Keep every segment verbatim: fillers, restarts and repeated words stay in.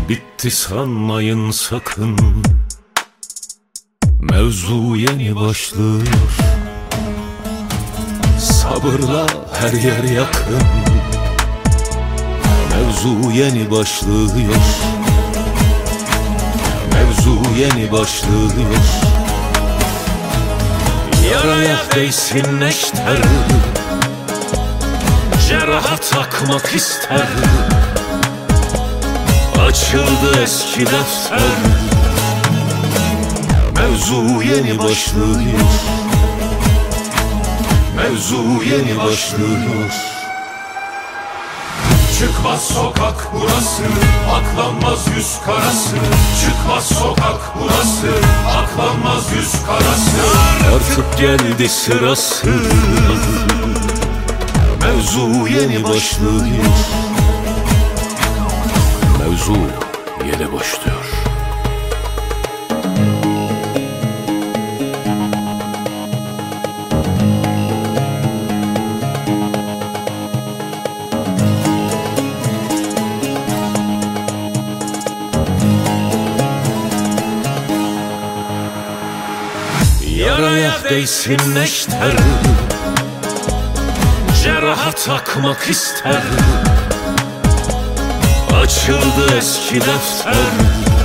Bitti sanmayın sakın, mevzu yeni başlıyor. Sabırla her yer yakın, mevzu yeni başlıyor. Mevzu yeni başlıyor. Yaraya değsin neşter, ceraha takmak ister. Açıldı eski defter, mevzu yeni başlıyor. Mevzu yeni başlıyor. Çıkmaz sokak burası, aklanmaz yüz karası. Çıkmaz sokak burası, aklanmaz yüz karası. Artık geldi sırası, mevzu yeni başlıyor. Mevzu yeni başlıyor. Yaraya değsin neşter, ceraha takmak ister. Açıldı eski defter,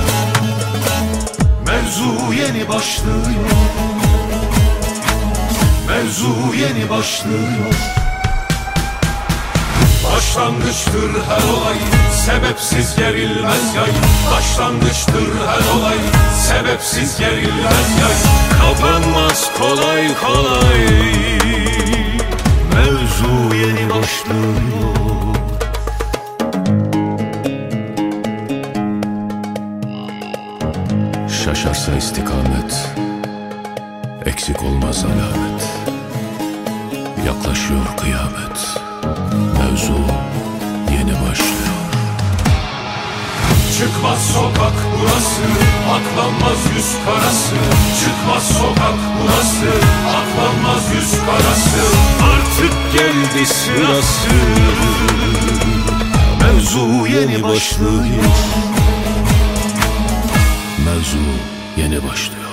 mevzu yeni başlıyor. Mevzu yeni başlıyor. Başlangıçtır her olay, sebepsiz gerilmez yay. Başlangıçtır her olay, sebepsiz gerilmez yay. Kapanmaz kolay kolay, mevzu yeni başlıyor. Şaşarsa istikamet, eksik olmaz alamet. Yaklaşıyor kıyamet, mevzu yeni başlıyor. Çıkmaz sokak burası, aklanmaz yüz karası. Çıkmaz sokak burası, aklanmaz yüz karası. Artık geldi sırası, mevzu yeni başlıyor. Mevzu yeni başlıyor.